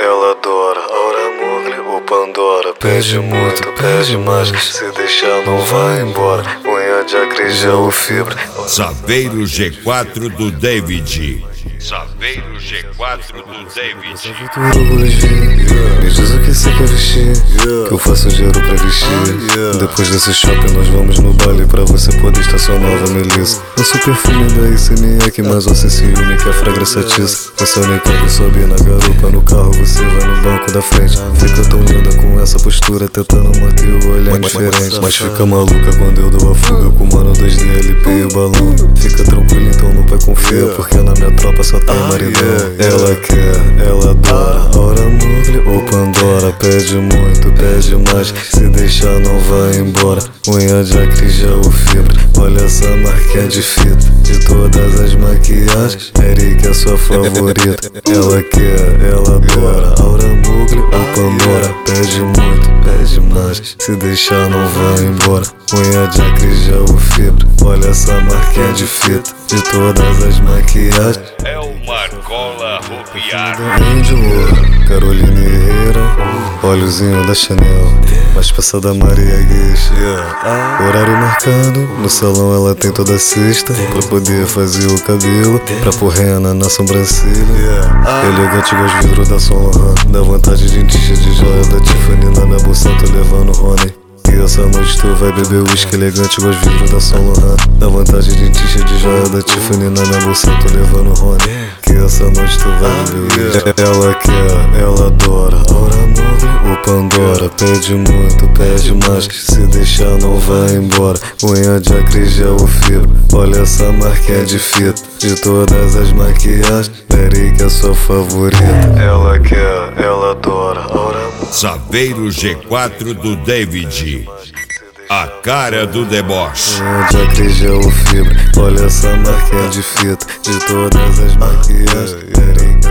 ela adora. Aura Mugli, o Pandora. Pede muito, pede mais. Se deixar não vai embora. Unha de acrijão, o fibra. Saveiro G4 do David. Saveiro G4 do David. Me diz o que você quer vestir, que eu faço dinheiro pra vestir. Depois desse shopping nós vamos no baile pra você poder estacionar a Melissa. Nosso perfume da ICMEC, mas você ciúme que a fragrância atiça. Você nem quer subir na garupa, no carro você vai no banco da frente. Fica tão linda com essa postura, tentando manter o olhar diferente. Mas fica maluca quando eu dou a fuga com o mano 2D, LP e o balão. Fica tranquilo então não vai confia, porque na minha tropa só tem maridão. Ela quer, ela adora. Aura Mugli ou Pandora. Pede muito, pede mais. Se deixar não vai embora. Unha de acrijão ou fibra. Olha essa marquinha de fita. De todas as maquiagens, Eric é sua favorita. Ela quer, ela adora. Aura Mugli ou Pandora. Pede muito, pede mais. Se deixar não vai embora. Unha de acrijão ou fibra. Olha essa marquinha de fita. De todas as maquiagens, É o Marcola Rupiar. de ouro, Carolina Herrera. Olhozinho da Chanel, mais peça da Maria Gueixa. Horário marcado, no salão ela tem toda sexta. Pra poder fazer o cabelo, pra pôr rena na sobrancelha. Elegante igual os vidros da Saint Laurent. Dá vontade de encher de joia da Tiffany. Na minha bolsa tô levando Rony. E essa noite tu vai beber whisky elegante igual os vidros da Saint Laurent. Dá vontade de encher de joia da Tiffany. Na minha bolsa tô levando Rony. Que essa noite tu vai beber whisky. Ela quer, ela adora. Aura Mugli ou Pandora. Pede muito, pede mais. Se deixar não vai embora. Unha de acrijão ou fibra. Olha essa marquinha de fita. De todas as maquiagens, Eric é sua favorita. Ela quer, ela adora. Aura Mugli. Saveiro G4 do David. A cara do deboche. Unha de acrijão ou fibra. Olha essa marquinha de fita. De todas as maquiagens, Eric